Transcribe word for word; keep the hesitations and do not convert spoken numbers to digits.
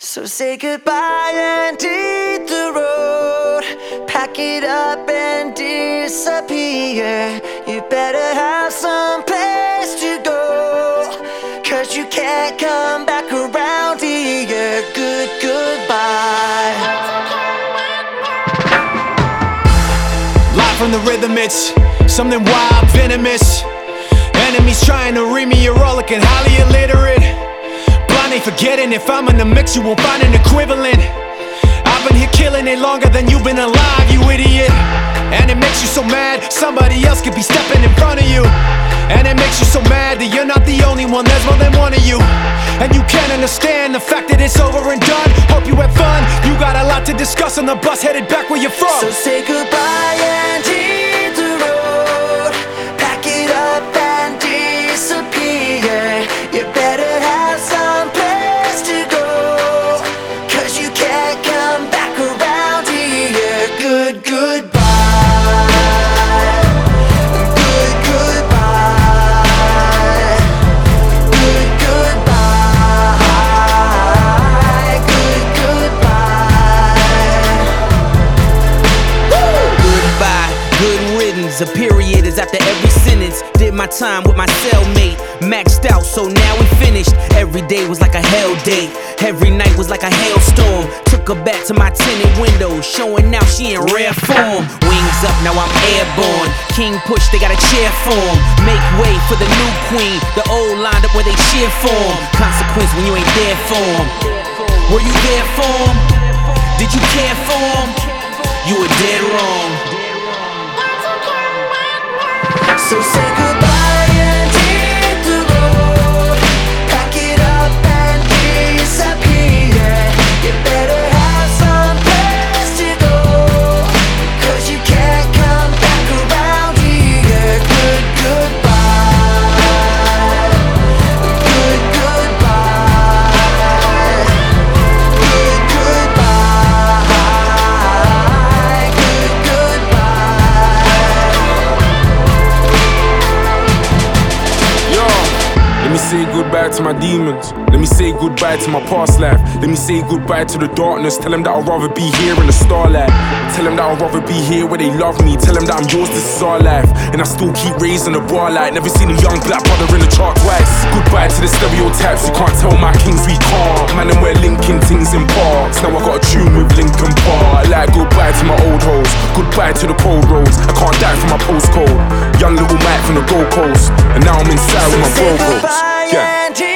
So say goodbye and hit the road. Pack it up and disappear. You better have some place to go, 'cause you can't come back around here. Good, goodbye. Live from the rhythm, it's something wild, venomous. Enemies trying to read me, you're all looking highly illiterate. Blind ain't forgetting, if I'm in the mix, you won't find an equivalent. I've been here killing it longer than you've been alive, you idiot. And it makes you so mad, somebody else could be stepping in front of you. And it makes you so mad that you're not the only one, there's more than one of you. And you can't understand the fact that it's over and done. Hope you had fun, you got a lot to discuss on the bus headed back where you're from. So say goodbye and hit the road. Pack it up and disappear. You better have some place to go, 'cause you can't come back around here. Good, goodbye. Good, goodbye. Good, goodbye. Good, goodbye. Goodbye, good riddance. A period is after every sentence. Did my time with my cellmate, maxed out, so now we finished. Every day was like a hell date. Every night was like a hailstorm. Took her back to my tinted window, showing now she in rare form. Wings up, now I'm airborne. King push, they got a chair form. Make way for the new queen. The old lined up where they cheer form. Consequence when you ain't there for 'em. Were you there for 'em? Did you care for 'em? You were dead wrong. So say goodbye and hit the road. Pack it up and disappear. You better have some place to go, 'cause you can't come back around here. Good, goodbye. Good, goodbye. Good, goodbye. Good, goodbye. Yo, let me say goodbye to my demons. Let me say goodbye to my past life. Let me say goodbye to the darkness. Tell them that I'd rather be here in the starlight. Tell them that I'd rather be here where they love me. Tell them that I'm yours, this is our life. And I still keep raising the bar like never seen a young black brother in the chart twice. Goodbye to the stereotypes, you can't tell my kings we can't. Man, and we're linking things in parts. Now I got a tune with Linkin Park. Like goodbye to my old hoes. Goodbye to the cold roads. I can't die for my postcode. Young little Mike from the Gold Coast. And now I'm inside with my Say bro goodbye Yeah. and